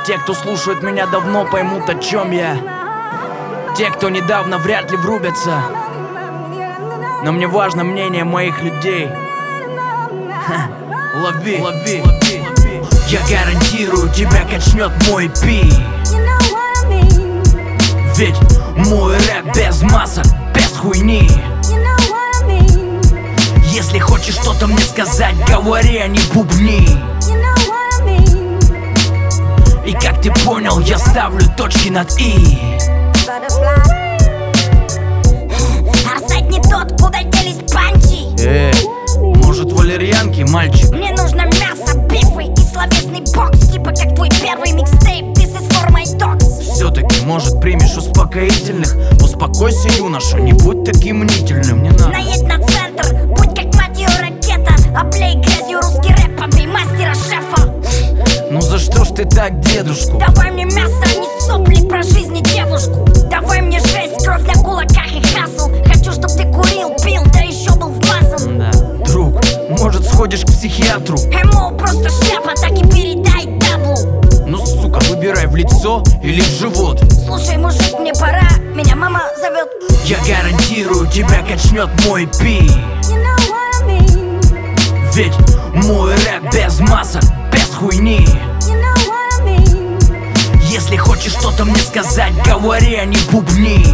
Те, кто слушают меня давно, поймут, о чем я. Те, кто недавно, вряд ли врубятся. Но мне важно мнение моих людей. Лови, лови, лови. Я гарантирую, тебя качнет мой пи. Ведь мой рэп без масок, без хуйни. Если хочешь что-то мне сказать, говори, а не бубни. И как ты понял, я ставлю точки над «и». Арсайд не тот, куда делись панчи. Может валерьянки, мальчик? Мне нужно мясо, бифы и словесный бокс. Типа как твой первый микстейп, this is for my dogs. Все-таки, может, примешь успокоительных? Успокойся, юноша, не будь таким мнительным. Не надо. Наедь на центр, будь как мать ее ракета. Облей грязью русский рэп, побей мастера-шефа. Ну за что ж ты так, дедушку? Давай мне мясо, а не сопли про жизнь и девушку. Давай мне жесть, кровь на кулаках и хасл. Хочу, чтоб ты курил, пил, да еще был вмазан. Да. Друг, может сходишь к психиатру? МО просто шляпа, так и передай таблу. Ну сука, выбирай, в лицо или в живот. Слушай, мужик, мне пора, меня мама зовет. Я гарантирую, тебя качнет мой пи. Ведь мой рэп без масок, без хуйни. Если хочешь что-то мне сказать, говори, а не бубни.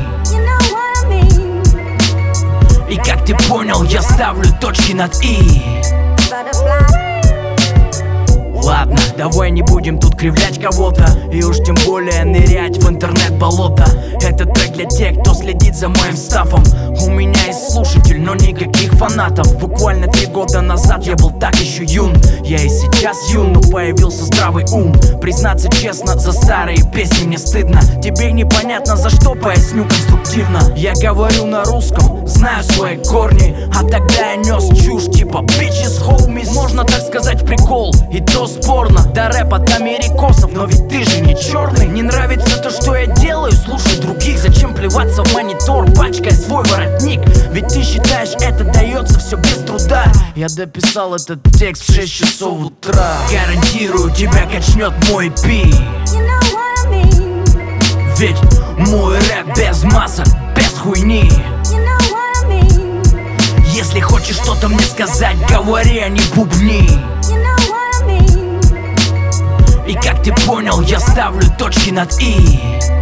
И как ты понял, я ставлю точки над «и». Ладно, давай не будем тут кривлять кого-то. И уж тем более нырять в интернет-болото. Этот трек для тех, кто следит за моим стафом. У меня есть слушатель, но никаких фанатов. Буквально 3 года назад я был так еще юн. Я и сейчас юн, но появился здравый ум. Признаться честно, за старые песни мне стыдно. Тебе непонятно за что, поясню конструктивно. Я говорю на русском, знаю свои корни. А тогда я нес чушь типа bitches, homies. Можно так сказать прикол, и то спорно. Да рэп от америкосов, но ведь ты же не черный. Не нравится то, что я делаю, слушай других. Зачем плеваться в монитор, пачкая свой воротник? Ведь ты считаешь, это дается все без труда. Я дописал этот текст в 6 часов утра. Гарантирую, тебя качнет мой пи. Ведь мой рэп без масок, без хуйни. Если хочешь что-то мне сказать, говори, а не бубни. И как ты понял, я ставлю точки над «и».